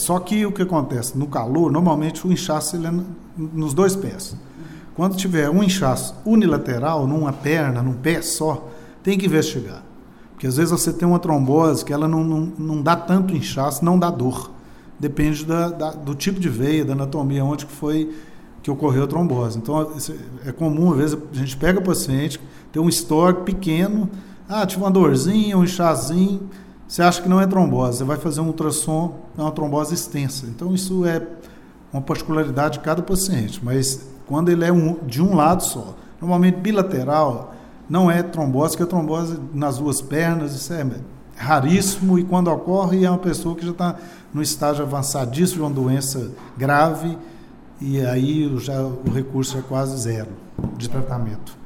Só que o que acontece? No calor, normalmente o inchaço ele é nos dois pés. Quando tiver um inchaço unilateral, numa perna, num pé só, tem que investigar. Porque às vezes você tem uma trombose que ela não dá tanto inchaço, não dá dor. Depende do tipo de veia, da anatomia, onde que ocorreu a trombose. Então, é comum, às vezes, a gente pega o paciente, tem um histórico pequeno, tive uma dorzinha, um inchazinho, você acha que não é trombose, você vai fazer um ultrassom, é uma trombose extensa. Então, isso é uma particularidade de cada paciente, mas quando ele é de um lado só, normalmente bilateral, não é trombose, que é trombose nas duas pernas, isso é raríssimo, e quando ocorre é uma pessoa que já está no estágio avançadíssimo de uma doença grave, e aí o recurso é quase zero de tratamento.